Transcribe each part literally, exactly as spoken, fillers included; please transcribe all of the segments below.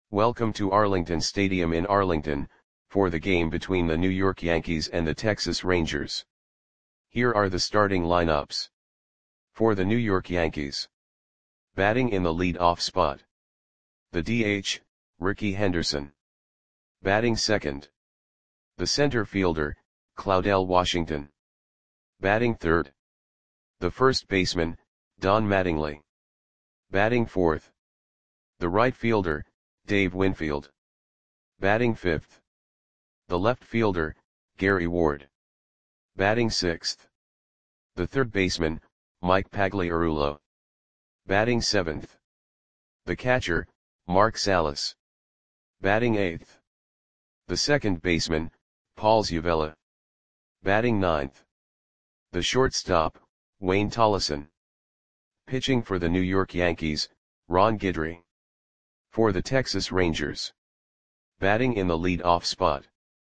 Welcome to Arlington Stadium in Arlington, for the game between the New York Yankees and the Texas Rangers. Here are the starting lineups. For the New York Yankees. Batting in the lead-off spot. The D H, Rickey Henderson. Batting second. The center fielder, Claudell Washington. Batting third. The first baseman, Don Mattingly. Batting fourth. The right fielder, Dave Winfield. Batting fifth. The left fielder, Gary Ward. Batting sixth. The third baseman, Mike Pagliarulo. Batting seventh. The catcher, Mark Salas. Batting eighth. The second baseman, Paul Zuvella. Batting ninth. The shortstop, Wayne Tollison. Pitching for the New York Yankees, Ron Guidry. For the Texas Rangers. Batting in the lead-off spot.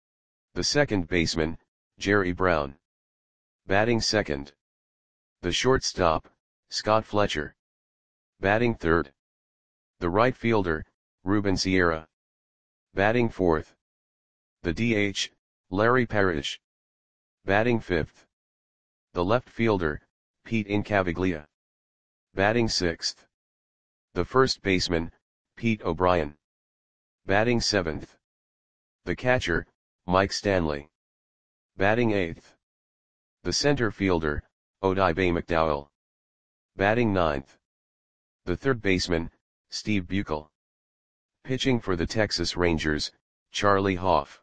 The second baseman, Jerry Brown. Batting second. The shortstop, Scott Fletcher. Batting third. The right fielder, Ruben Sierra. Batting fourth. The D H, Larry Parrish. Batting fifth. The left fielder, Pete Incaviglia. Batting sixth. The first baseman, Pete O'Brien. Batting seventh. The catcher, Mike Stanley. Batting eighth. The center fielder, Odibe McDowell. Batting ninth. The third baseman, Steve Buechel. Pitching for the Texas Rangers, Charlie Hoff.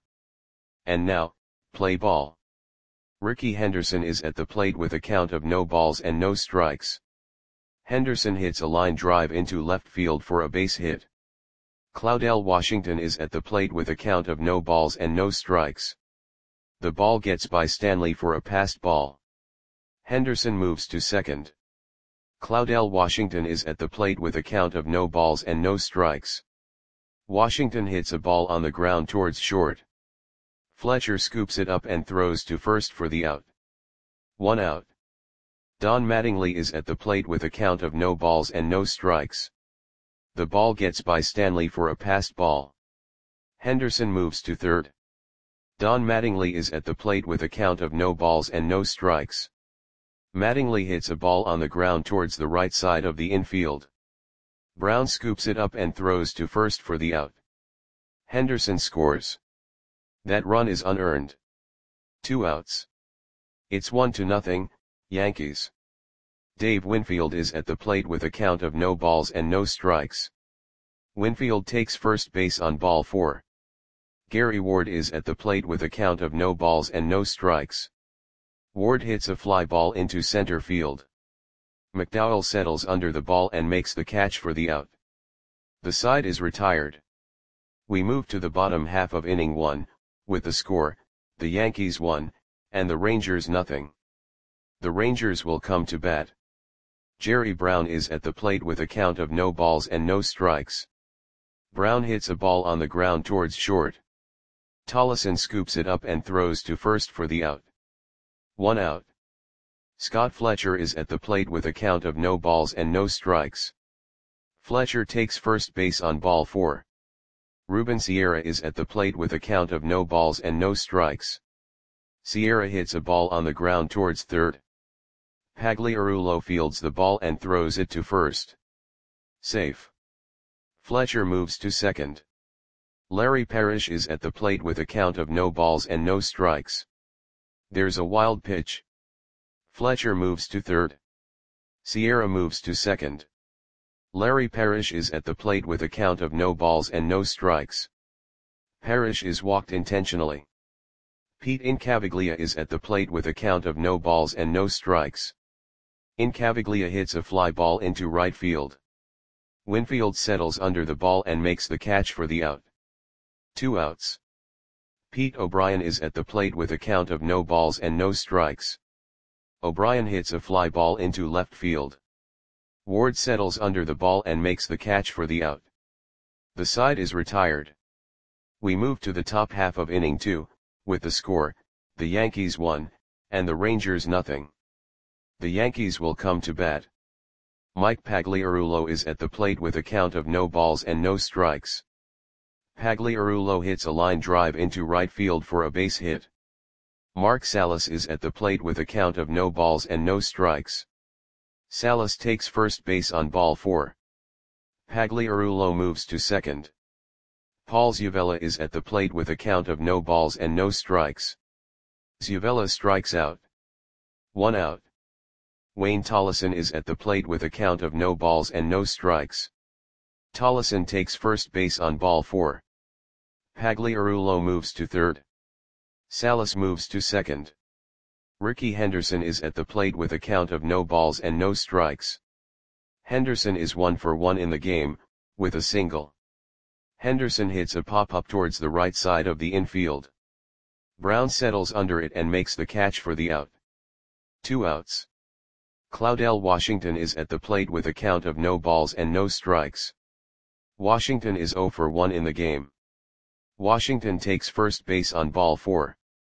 And now, play ball. Rickey Henderson is at the plate with a count of no balls and no strikes. Henderson hits a line drive into left field for a base hit. Claudell Washington is at the plate with a count of no balls and no strikes. The ball gets by Stanley for a passed ball. Henderson moves to second. Claudell Washington is at the plate with a count of no balls and no strikes. Washington hits a ball on the ground towards short. Fletcher scoops it up and throws to first for the out. One out. Don Mattingly is at the plate with a count of no balls and no strikes. The ball gets by Stanley for a passed ball. Henderson moves to third. Don Mattingly is at the plate with a count of no balls and no strikes. Mattingly hits a ball on the ground towards the right side of the infield. Brown scoops it up and throws to first for the out. Henderson scores. That run is unearned. Two outs. It's one to nothing, Yankees. Dave Winfield is at the plate with a count of no balls and no strikes. Winfield takes first base on ball four. Gary Ward is at the plate with a count of no balls and no strikes. Ward hits a fly ball into center field. McDowell settles under the ball and makes the catch for the out. The side is retired. We move to the bottom half of inning one, with the score, the Yankees one, and the Rangers nothing. The Rangers will come to bat. Jerry Brown is at the plate with a count of no balls and no strikes. Brown hits a ball on the ground towards short. Tollison scoops it up and throws to first for the out. One out. Scott Fletcher is at the plate with a count of no balls and no strikes. Fletcher takes first base on ball four. Ruben Sierra is at the plate with a count of no balls and no strikes. Sierra hits a ball on the ground towards third. Pagliarulo fields the ball and throws it to first. Safe. Fletcher moves to second. Larry Parrish is at the plate with a count of no balls and no strikes. There's a wild pitch. Fletcher moves to third. Sierra moves to second. Larry Parrish is at the plate with a count of no balls and no strikes. Parrish is walked intentionally. Pete Incaviglia is at the plate with a count of no balls and no strikes. Incaviglia hits a fly ball into right field. Winfield settles under the ball and makes the catch for the out. Two outs. Pete O'Brien is at the plate with a count of no balls and no strikes. O'Brien hits a fly ball into left field. Ward settles under the ball and makes the catch for the out. The side is retired. We move to the top half of inning two, with the score, the Yankees one, and the Rangers nothing. The Yankees will come to bat. Mike Pagliarulo is at the plate with a count of no balls and no strikes. Pagliarulo hits a line drive into right field for a base hit. Mark Salas is at the plate with a count of no balls and no strikes. Salas takes first base on ball four. Pagliarulo moves to second. Paul Zuvella is at the plate with a count of no balls and no strikes. Zuvella strikes out. One out. Wayne Tollison is at the plate with a count of no balls and no strikes. Tollison takes first base on ball four. Pagliarulo moves to third. Salas moves to second. Ricky Henderson is at the plate with a count of no balls and no strikes. Henderson is one for one in the game, with a single. Henderson hits a pop-up towards the right side of the infield. Brown settles under it and makes the catch for the out. Two outs. Claudell Washington is at the plate with a count of no balls and no strikes. Washington is zero for one in the game. Washington takes first base on ball four.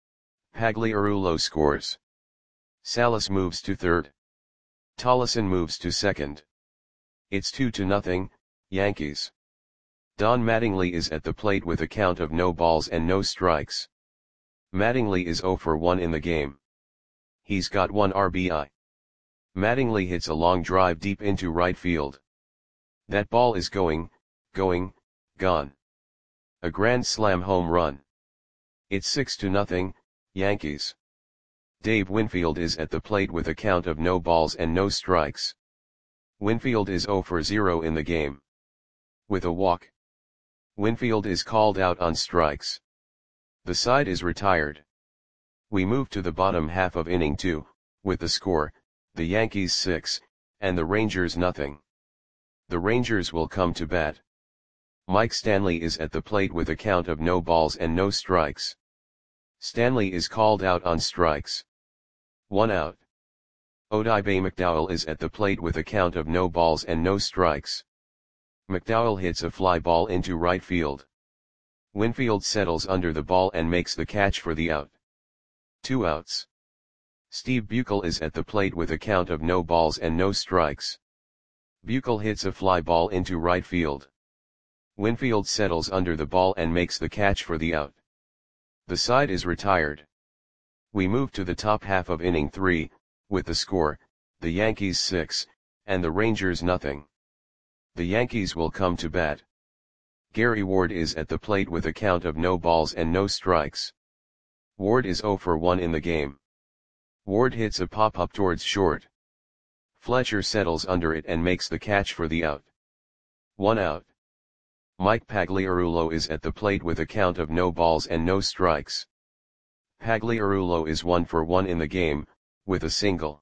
Pagliarulo scores. Salas moves to third. Tollison moves to second. It's two to nothing, Yankees. Don Mattingly is at the plate with a count of no balls and no strikes. Mattingly is zero for one in the game. He's got one R B I. Mattingly hits a long drive deep into right field. That ball is going, going, gone. A grand slam home run. It's six to nothing, Yankees. Dave Winfield is at the plate with a count of no balls and no strikes. Winfield is zero for zero in the game. With a walk. Winfield is called out on strikes. The side is retired. We move to the bottom half of inning two, with the score, the Yankees six, and the Rangers nothing. The Rangers will come to bat. Mike Stanley is at the plate with a count of no balls and no strikes. Stanley is called out on strikes. One out. Odibe McDowell is at the plate with a count of no balls and no strikes. McDowell hits a fly ball into right field. Winfield settles under the ball and makes the catch for the out. Two outs. Steve Buechel is at the plate with a count of no balls and no strikes. Buechel hits a fly ball into right field. Winfield settles under the ball and makes the catch for the out. The side is retired. We move to the top half of inning three, with the score, the Yankees six, and the Rangers nothing. The Yankees will come to bat. Gary Ward is at the plate with a count of no balls and no strikes. Ward is zero for one in the game. Ward hits a pop-up towards short. Fletcher settles under it and makes the catch for the out. One out. Mike Pagliarulo is at the plate with a count of no balls and no strikes. Pagliarulo is one for one in the game, with a single.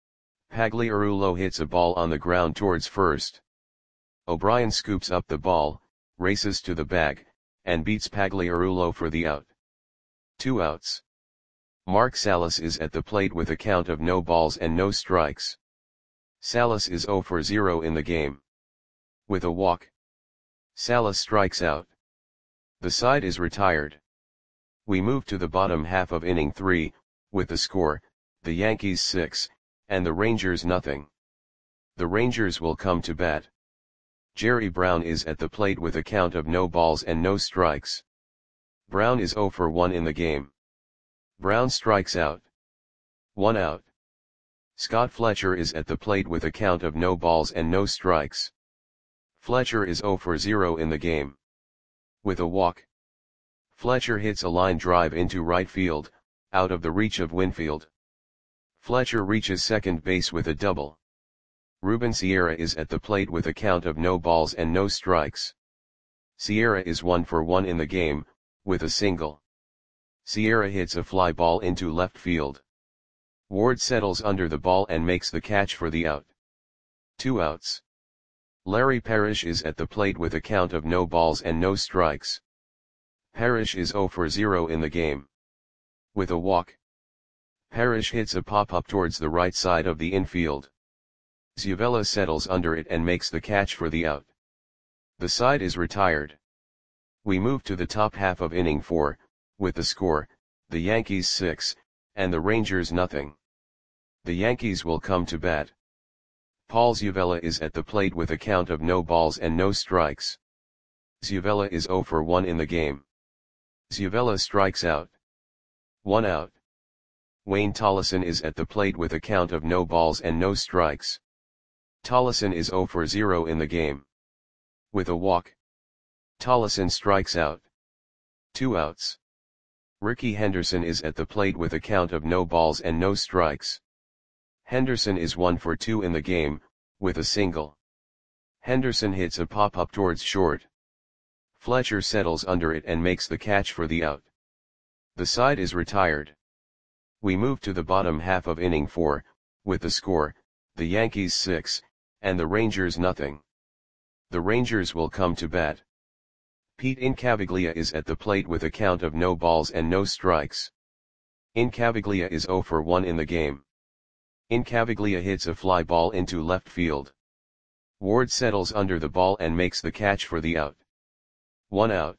Pagliarulo hits a ball on the ground towards first. O'Brien scoops up the ball, races to the bag, and beats Pagliarulo for the out. Two outs. Mark Salas is at the plate with a count of no balls and no strikes. Salas is zero for zero in the game. With a walk. Salas strikes out. The side is retired. We move to the bottom half of inning three, with the score, the Yankees six, and the Rangers nothing. The Rangers will come to bat. Jerry Brown is at the plate with a count of no balls and no strikes. Brown is zero for one in the game. Brown strikes out. One out. Scott Fletcher is at the plate with a count of no balls and no strikes. Fletcher is zero for zero in the game. With a walk. Fletcher hits a line drive into right field, out of the reach of Winfield. Fletcher reaches second base with a double. Ruben Sierra is at the plate with a count of no balls and no strikes. Sierra is one for one in the game, with a single. Sierra hits a fly ball into left field. Ward settles under the ball and makes the catch for the out. Two outs. Larry Parrish is at the plate with a count of no balls and no strikes. Parrish is zero for zero in the game. With a walk. Parrish hits a pop-up towards the right side of the infield. Zuvella settles under it and makes the catch for the out. The side is retired. We move to the top half of inning four, with the score, the Yankees six, and the Rangers nothing. The Yankees will come to bat. Paul Zuvella is at the plate with a count of no balls and no strikes. Zuvela is zero for one in the game. Zuvela strikes out. One out. Wayne Tollison is at the plate with a count of no balls and no strikes. Tollison is zero for zero in the game. With a walk, Tollison strikes out. Two outs. Rickey Henderson is at the plate with a count of no balls and no strikes. Henderson is one for two in the game, with a single. Henderson hits a pop-up towards short. Fletcher settles under it and makes the catch for the out. The side is retired. We move to the bottom half of inning four, with the score, the Yankees six, and the Rangers nothing. The Rangers will come to bat. Pete Incaviglia is at the plate with a count of no balls and no strikes. Incaviglia is zero for one in the game. Incaviglia hits a fly ball into left field. Ward settles under the ball and makes the catch for the out. One out.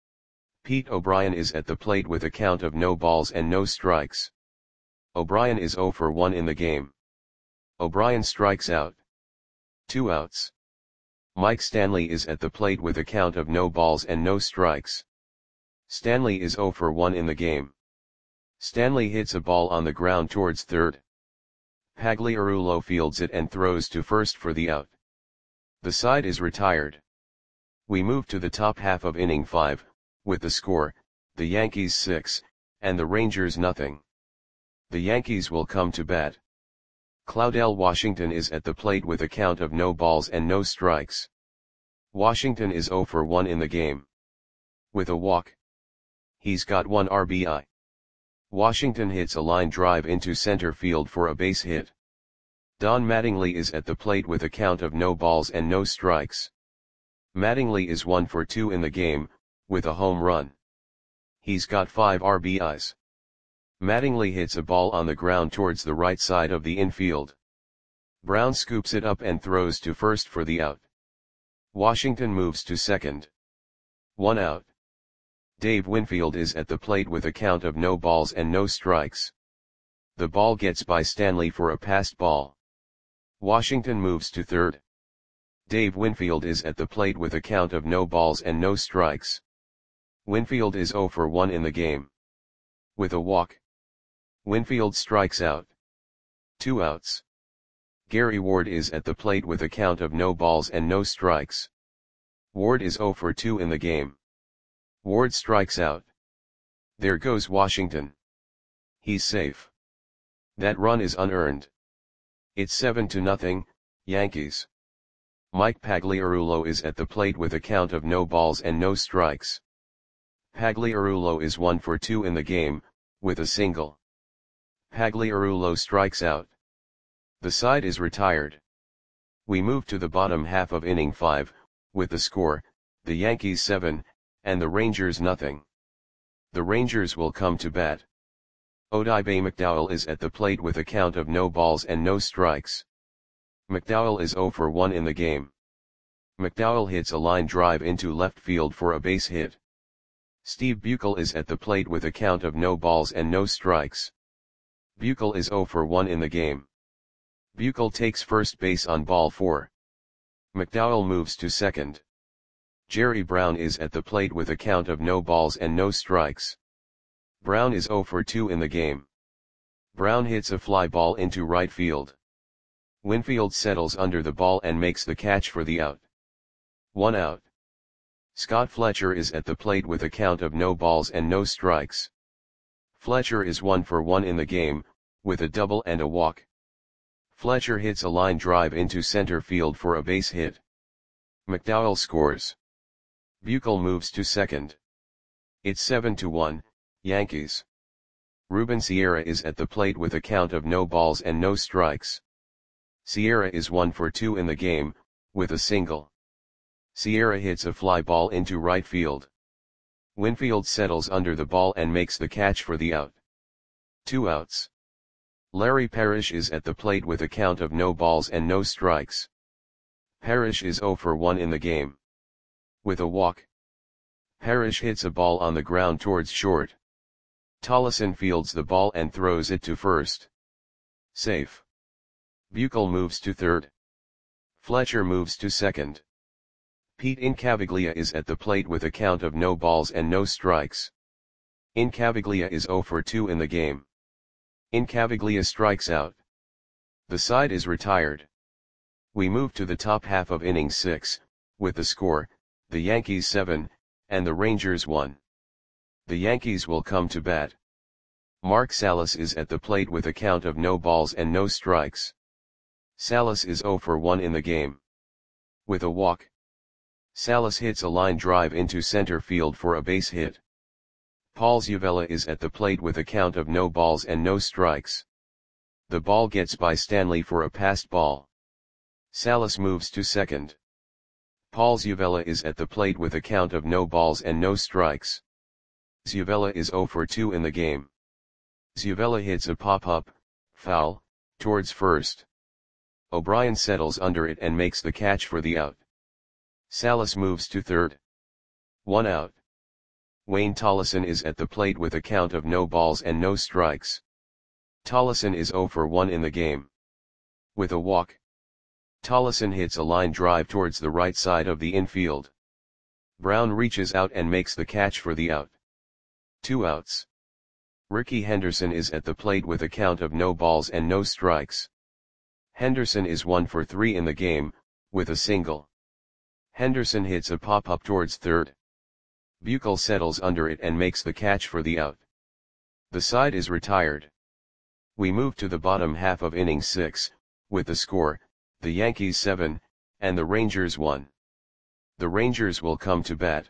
Pete O'Brien is at the plate with a count of no balls and no strikes. O'Brien is zero for one in the game. O'Brien strikes out. Two outs. Mike Stanley is at the plate with a count of no balls and no strikes. Stanley is zero for one in the game. Stanley hits a ball on the ground towards third. Pagliarulo fields it and throws to first for the out. The side is retired. We move to the top half of inning five, with the score, the Yankees six, and the Rangers nothing. The Yankees will come to bat. Claudell Washington is at the plate with a count of no balls and no strikes. Washington is zero for one in the game. With a walk, he's got one R B I. Washington hits a line drive into center field for a base hit. Don Mattingly is at the plate with a count of no balls and no strikes. Mattingly is one for two in the game, with a home run. He's got five R B Is. Mattingly hits a ball on the ground towards the right side of the infield. Brown scoops it up and throws to first for the out. Washington moves to second. One out. Dave Winfield is at the plate with a count of no balls and no strikes. The ball gets by Stanley for a passed ball. Washington moves to third. Dave Winfield is at the plate with a count of no balls and no strikes. Winfield is zero for one in the game. With a walk, Winfield strikes out. Two outs. Gary Ward is at the plate with a count of no balls and no strikes. Ward is zero for two in the game. Ward strikes out. There goes Washington. He's safe. That run is unearned. It's seven to nothing, Yankees. Mike Pagliarulo is at the plate with a count of no balls and no strikes. Pagliarulo is one for two in the game, with a single. Pagliarulo strikes out. The side is retired. We move to the bottom half of inning five, with the score, the Yankees seven, and the Rangers nothing. The Rangers will come to bat. Odibe McDowell is at the plate with a count of no balls and no strikes. McDowell is zero for one in the game. McDowell hits a line drive into left field for a base hit. Steve Buechel is at the plate with a count of no balls and no strikes. Buechel is zero for one in the game. Buechel takes first base on ball four. McDowell moves to second. Jerry Brown is at the plate with a count of no balls and no strikes. Brown is zero for two in the game. Brown hits a fly ball into right field. Winfield settles under the ball and makes the catch for the out. One out. Scott Fletcher is at the plate with a count of no balls and no strikes. Fletcher is one for one in the game, with a double and a walk. Fletcher hits a line drive into center field for a base hit. McDowell scores. Buechel moves to second. It's seven to one, Yankees. Ruben Sierra is at the plate with a count of no balls and no strikes. Sierra is one for two in the game, with a single. Sierra hits a fly ball into right field. Winfield settles under the ball and makes the catch for the out. Two outs. Larry Parrish is at the plate with a count of no balls and no strikes. Parrish is zero for one in the game. With a walk, Parrish hits a ball on the ground towards short. Tollison fields the ball and throws it to first. Safe. Buechel moves to third. Fletcher moves to second. Pete Incaviglia is at the plate with a count of no balls and no strikes. Incaviglia is zero for two in the game. Incaviglia strikes out. The side is retired. We move to the top half of inning six, with the score, the Yankees seven, and the Rangers one. The Yankees will come to bat. Mark Salas is at the plate with a count of no balls and no strikes. Salas is zero for one in the game. With a walk, Salas hits a line drive into center field for a base hit. Paul Zuvella is at the plate with a count of no balls and no strikes. The ball gets by Stanley for a passed ball. Salas moves to second. Paul Zuvella is at the plate with a count of no balls and no strikes. Zuvella is zero for two in the game. Zuvella hits a pop-up, foul, towards first. O'Brien settles under it and makes the catch for the out. Salas moves to third. One out. Wayne Tollison is at the plate with a count of no balls and no strikes. Tollison is zero for one in the game. With a walk, Tollison hits a line drive towards the right side of the infield. Brown reaches out and makes the catch for the out. Two outs. Rickey Henderson is at the plate with a count of no balls and no strikes. Henderson is one for three in the game, with a single. Henderson hits a pop-up towards third. Buechel settles under it and makes the catch for the out. The side is retired. We move to the bottom half of inning six, with the score, the Yankees seven, and the Rangers one. The Rangers will come to bat.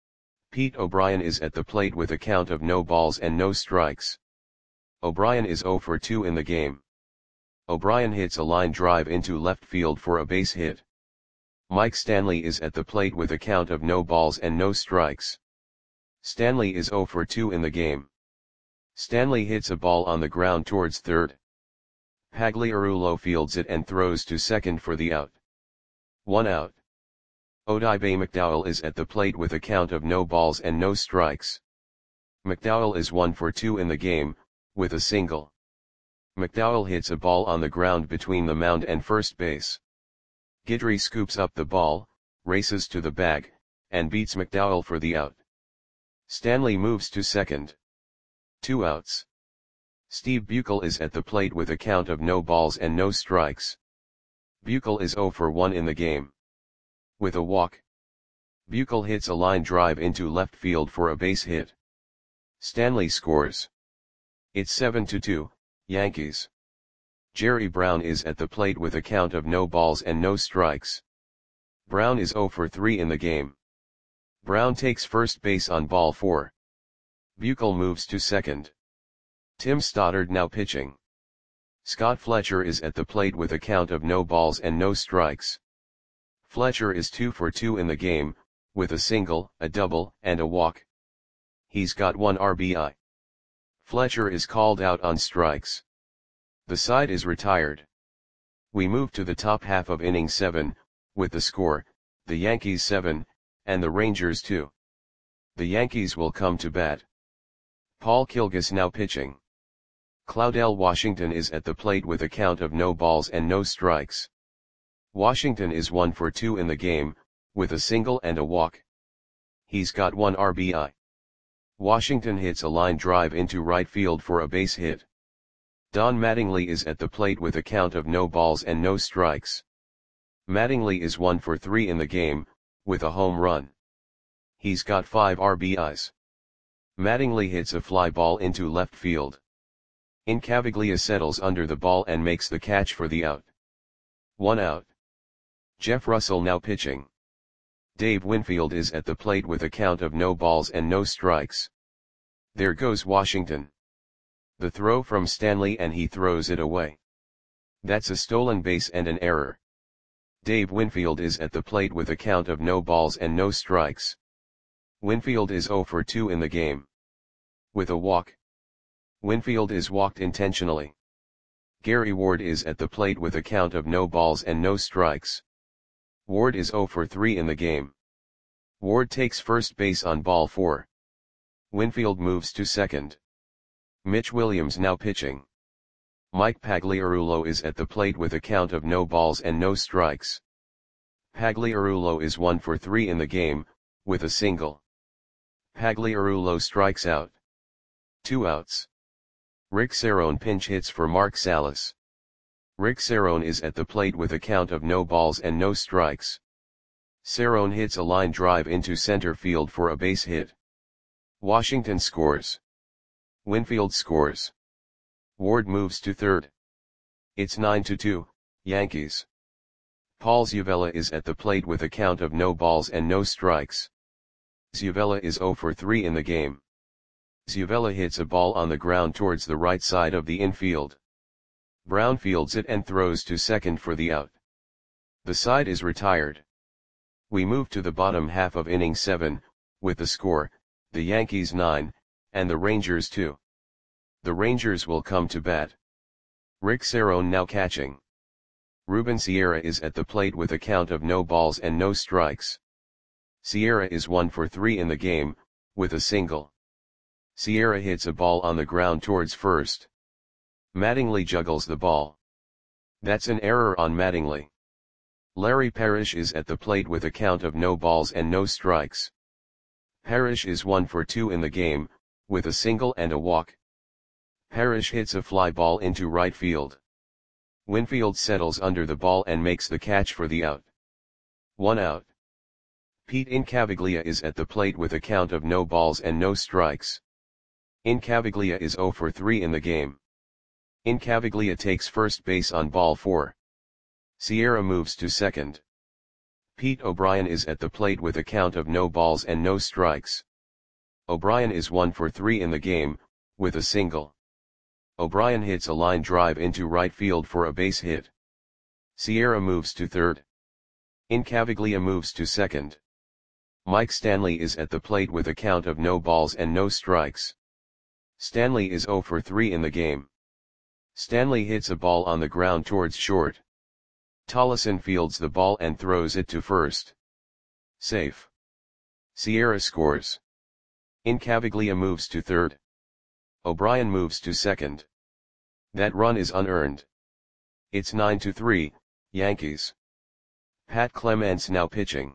Pete O'Brien is at the plate with a count of no balls and no strikes. O'Brien is zero for two in the game. O'Brien hits a line drive into left field for a base hit. Mike Stanley is at the plate with a count of no balls and no strikes. Stanley is zero for two in the game. Stanley hits a ball on the ground towards third. Pagliarulo fields it and throws to second for the out. One out. Odibe McDowell is at the plate with a count of no balls and no strikes. McDowell is one for two in the game, with a single. McDowell hits a ball on the ground between the mound and first base. Guidry scoops up the ball, races to the bag, and beats McDowell for the out. Stanley moves to second. Two outs. Steve Buechel is at the plate with a count of no balls and no strikes. Buechel is zero for one in the game. With a walk, Buechel hits a line drive into left field for a base hit. Stanley scores. It's seven to two, Yankees. Jerry Brown is at the plate with a count of no balls and no strikes. Brown is zero for three in the game. Brown takes first base on ball four. Buechel moves to second. Tim Stoddard now pitching. Scott Fletcher is at the plate with a count of no balls and no strikes. Fletcher is two for two in the game, with a single, a double, and a walk. He's got one R B I. Fletcher is called out on strikes. The side is retired. We move to the top half of inning seven, with the score, the Yankees seven, and the Rangers two. The Yankees will come to bat. Paul Kilgus now pitching. Claudell Washington is at the plate with a count of no balls and no strikes. Washington is one for two in the game, with a single and a walk. He's got one R B I. Washington hits a line drive into right field for a base hit. Don Mattingly is at the plate with a count of no balls and no strikes. Mattingly is one for three in the game, with a home run. He's got five R B Is. Mattingly hits a fly ball into left field. Incaviglia settles under the ball and makes the catch for the out. One out. Jeff Russell now pitching. Dave Winfield is at the plate with a count of no balls and no strikes. There goes Washington. The throw from Stanley and he throws it away. That's a stolen base and an error. Dave Winfield is at the plate with a count of no balls and no strikes. Winfield is zero for two in the game. With a walk, Winfield is walked intentionally. Gary Ward is at the plate with a count of no balls and no strikes. Ward is zero for three in the game. Ward takes first base on ball four. Winfield moves to second. Mitch Williams now pitching. Mike Pagliarulo is at the plate with a count of no balls and no strikes. Pagliarulo is one for three in the game, with a single. Pagliarulo strikes out. Two outs. Rick Cerrone pinch hits for Mark Salas. Rick Cerrone is at the plate with a count of no balls and no strikes. Cerrone hits a line drive into center field for a base hit. Washington scores. Winfield scores. Ward moves to third. It's nine to two, Yankees. Paul Zuvella is at the plate with a count of no balls and no strikes. Zuvella is zero for three in the game. Zuvella hits a ball on the ground towards the right side of the infield. Brown fields it and throws to second for the out. The side is retired. We move to the bottom half of inning seven, with the score, the Yankees nine, and the Rangers two. The Rangers will come to bat. Rick Cerrone now catching. Ruben Sierra is at the plate with a count of no balls and no strikes. Sierra is one for three in the game, with a single. Sierra hits a ball on the ground towards first. Mattingly juggles the ball. That's an error on Mattingly. Larry Parrish is at the plate with a count of no balls and no strikes. Parrish is one for two in the game, with a single and a walk. Parrish hits a fly ball into right field. Winfield settles under the ball and makes the catch for the out. One out. Pete Incaviglia is at the plate with a count of no balls and no strikes. Incaviglia is zero for three in the game. Incaviglia takes first base on ball four. Sierra moves to second. Pete O'Brien is at the plate with a count of no balls and no strikes. O'Brien is one for three in the game, with a single. O'Brien hits a line drive into right field for a base hit. Sierra moves to third. Incaviglia moves to second. Mike Stanley is at the plate with a count of no balls and no strikes. Stanley is zero for three in the game. Stanley hits a ball on the ground towards short. Tollison fields the ball and throws it to first. Safe. Sierra scores. Incaviglia moves to third. O'Brien moves to second. That run is unearned. It's nine to three, Yankees. Pat Clements now pitching.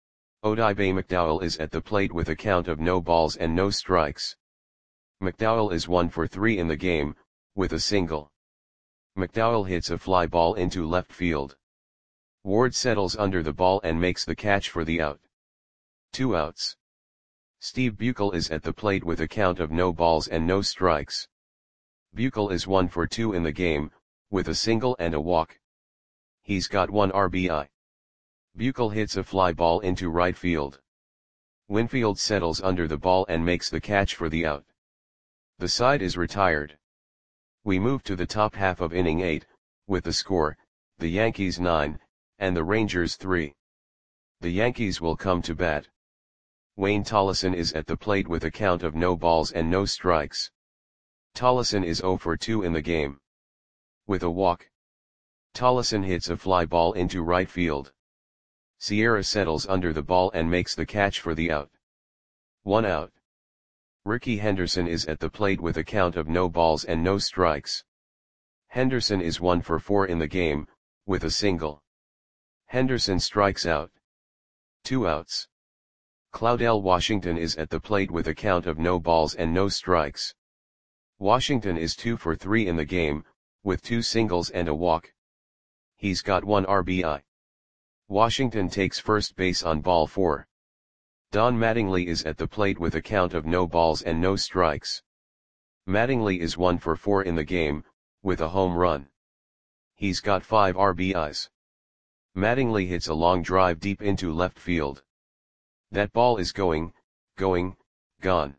Odibe McDowell is at the plate with a count of no balls and no strikes. McDowell is one for three in the game, with a single. McDowell hits a fly ball into left field. Ward settles under the ball and makes the catch for the out. Two outs. Steve Buechel is at the plate with a count of no balls and no strikes. Buechel is one for two in the game, with a single and a walk. He's got one R B I. Buechel hits a fly ball into right field. Winfield settles under the ball and makes the catch for the out. The side is retired. We move to the top half of inning eight, with the score, the Yankees nine, and the Rangers three. The Yankees will come to bat. Wayne Tollison is at the plate with a count of no balls and no strikes. Tollison is zero for two in the game. With a walk. Tollison hits a fly ball into right field. Sierra settles under the ball and makes the catch for the out. One out. Ricky Henderson is at the plate with a count of no balls and no strikes. Henderson is one for four in the game, with a single. Henderson strikes out. Two outs. Claudell Washington is at the plate with a count of no balls and no strikes. Washington is two for three in the game, with two singles and a walk. He's got one R B I. Washington takes first base on ball four. Don Mattingly is at the plate with a count of no balls and no strikes. Mattingly is one for four in the game, with a home run. He's got five R B Is. Mattingly hits a long drive deep into left field. That ball is going, going, gone.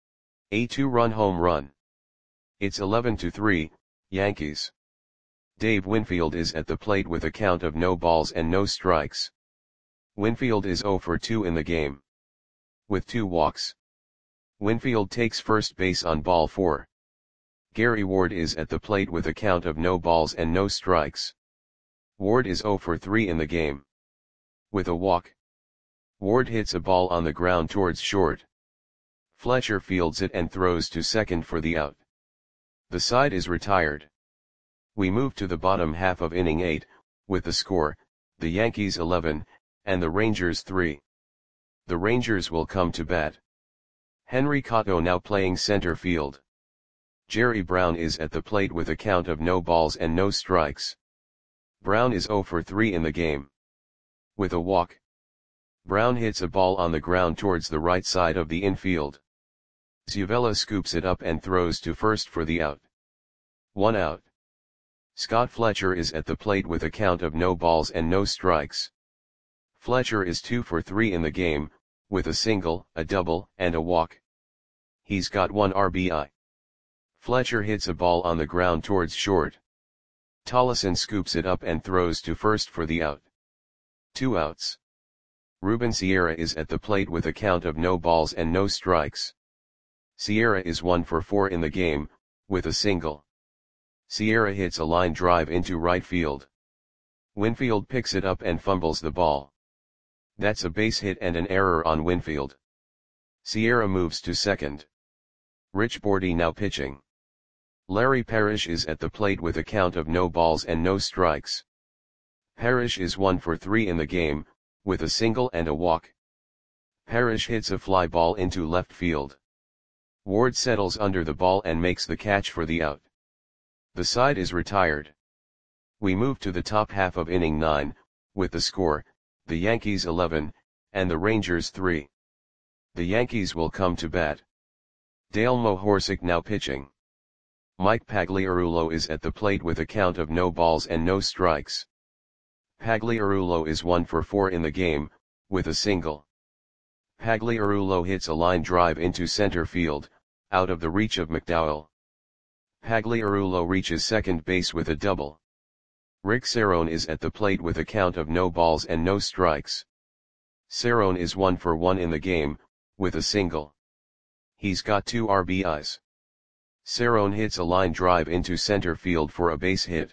A two-run home run. It's eleven to three, Yankees. Dave Winfield is at the plate with a count of no balls and no strikes. Winfield is zero for two in the game. With two walks. Winfield takes first base on ball four. Gary Ward is at the plate with a count of no balls and no strikes. Ward is zero for three in the game. With a walk. Ward hits a ball on the ground towards short. Fletcher fields it and throws to second for the out. The side is retired. We move to the bottom half of inning eight, with the score, the Yankees eleven, and the Rangers three. The Rangers will come to bat. Henry Cotto now playing center field. Jerry Brown is at the plate with a count of no balls and no strikes. Brown is zero for three in the game. With a walk, Brown hits a ball on the ground towards the right side of the infield. Zuvella scoops it up and throws to first for the out. One out. Scott Fletcher is at the plate with a count of no balls and no strikes. Fletcher is two for three in the game, with a single, a double, and a walk. He's got one R B I. Fletcher hits a ball on the ground towards short. Tollison scoops it up and throws to first for the out. Two outs. Ruben Sierra is at the plate with a count of no balls and no strikes. Sierra is one for four in the game, with a single. Sierra hits a line drive into right field. Winfield picks it up and fumbles the ball. That's a base hit and an error on Winfield. Sierra moves to second. Rich Bordy now pitching. Larry Parrish is at the plate with a count of no balls and no strikes. Parrish is one for three in the game, with a single and a walk. Parrish hits a fly ball into left field. Ward settles under the ball and makes the catch for the out. The side is retired. We move to the top half of inning nine, with the score, the Yankees eleven, and the Rangers three. The Yankees will come to bat. Dale Mohorsic now pitching. Mike Pagliarulo is at the plate with a count of no balls and no strikes. Pagliarulo is one for four in the game, with a single. Pagliarulo hits a line drive into center field, out of the reach of McDowell. Pagliarulo reaches second base with a double. Rick Cerrone is at the plate with a count of no balls and no strikes. Cerrone is one for one in the game, with a single. He's got two R B Is. Cerrone hits a line drive into center field for a base hit.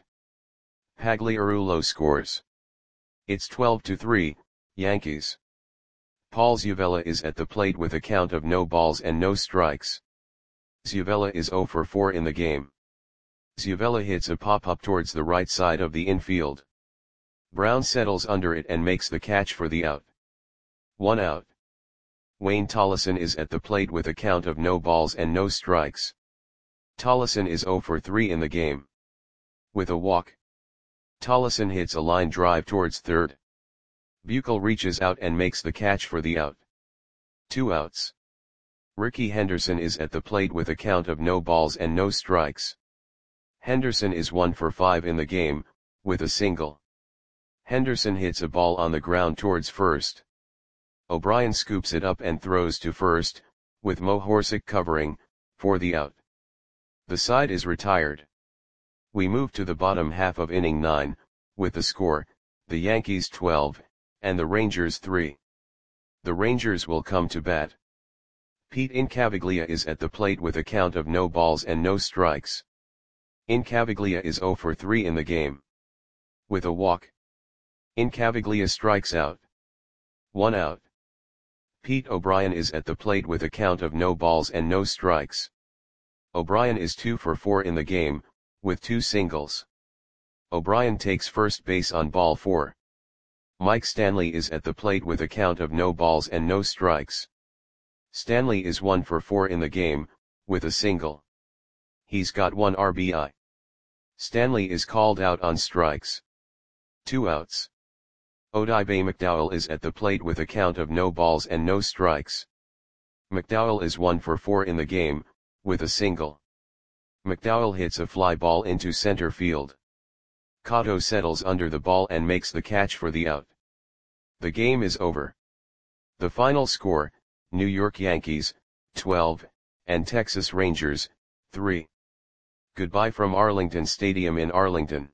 Pagliarulo scores. It's twelve to three, Yankees. Paul Zuvella is at the plate with a count of no balls and no strikes. Zuvella is zero for four in the game. Zuvella hits a pop-up towards the right side of the infield. Brown settles under it and makes the catch for the out. One out. Wayne Tollison is at the plate with a count of no balls and no strikes. Tollison is zero for three in the game. With a walk, Tollison hits a line drive towards third. Buechel reaches out and makes the catch for the out. Two outs. Ricky Henderson is at the plate with a count of no balls and no strikes. Henderson is one for five in the game, with a single. Henderson hits a ball on the ground towards first. O'Brien scoops it up and throws to first, with Mohorsic covering, for the out. The side is retired. We move to the bottom half of inning nine, with the score, the Yankees twelve, and the Rangers three. The Rangers will come to bat. Pete Incaviglia is at the plate with a count of no balls and no strikes. Incaviglia is zero for three in the game. With a walk, Incaviglia strikes out. One out. Pete O'Brien is at the plate with a count of no balls and no strikes. O'Brien is two for four in the game, with two singles. O'Brien takes first base on ball four. Mike Stanley is at the plate with a count of no balls and no strikes. Stanley is one for four in the game, with a single. He's got one R B I. Stanley is called out on strikes. Two outs. Odibe McDowell is at the plate with a count of no balls and no strikes. McDowell is one for four in the game, with a single. McDowell hits a fly ball into center field. Cotto settles under the ball and makes the catch for the out. The game is over. The final score, New York Yankees, twelve, and Texas Rangers, three. Goodbye from Arlington Stadium in Arlington.